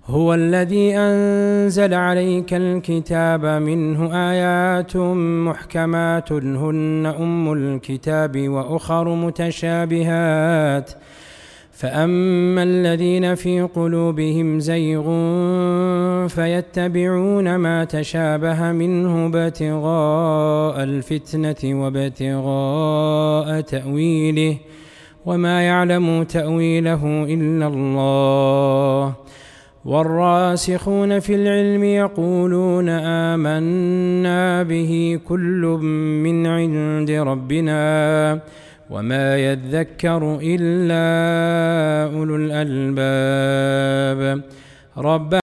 هو الذي أنزل عليك الكتاب منه آيات محكمات هن أم الكتاب وأخر متشابهات فأما الذين في قلوبهم زيغ فيتبعون ما تشابه منه ابتغاء الفتنة وابتغاء تأويله وما يعلم تأويله إلا الله والراسخون في العلم يقولون آمنا به كل من عند ربنا وما يذكر إلا أولو الألباب